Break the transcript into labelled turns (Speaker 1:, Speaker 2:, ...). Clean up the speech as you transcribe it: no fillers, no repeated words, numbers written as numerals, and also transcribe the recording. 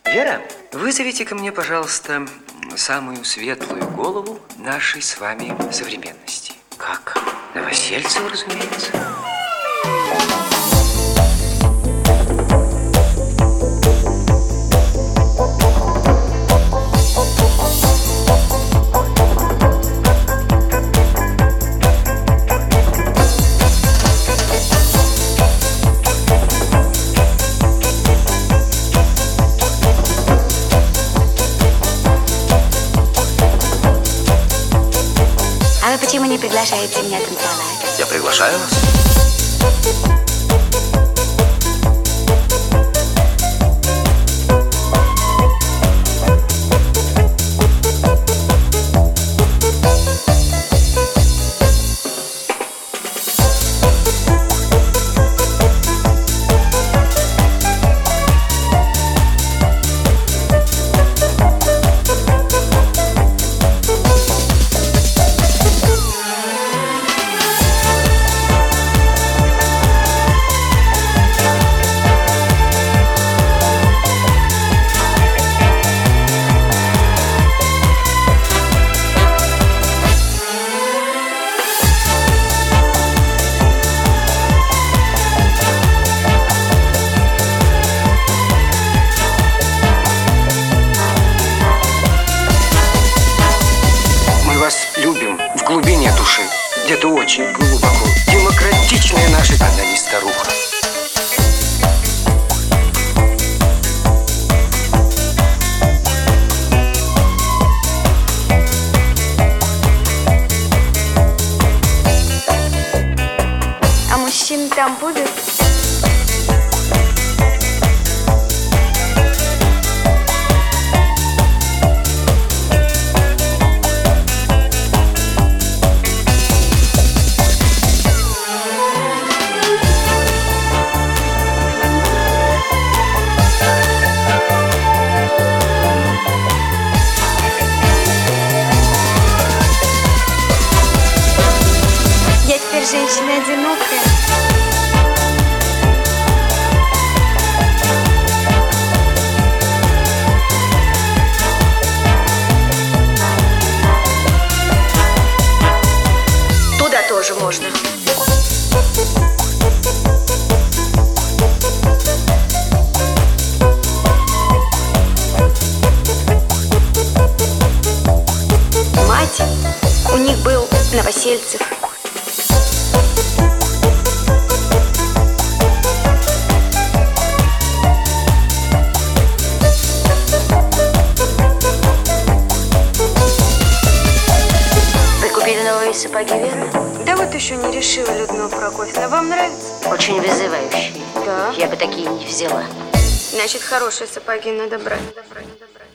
Speaker 1: Вера, вызовите ко мне, пожалуйста, самую светлую голову нашей с вами современности. Как? Новосельцева, разумеется.
Speaker 2: А вы почему не приглашаете меня танцевать?
Speaker 1: Я приглашаю вас. Любим в глубине души, где-то очень глубоко. Демократичная наша, она не старуха.
Speaker 2: А мужчины там будут? Я теперь женщина одинокая. Туда тоже можно. Мать, у них был Новосельцев. Вы купили новые сапоги, Вера?
Speaker 3: Да вот еще не решила, Людмила Прокофьевна. Вам нравится?
Speaker 2: Очень вызывающие.
Speaker 3: Да.
Speaker 2: Я бы такие не взяла.
Speaker 3: Значит, хорошие сапоги надо брать.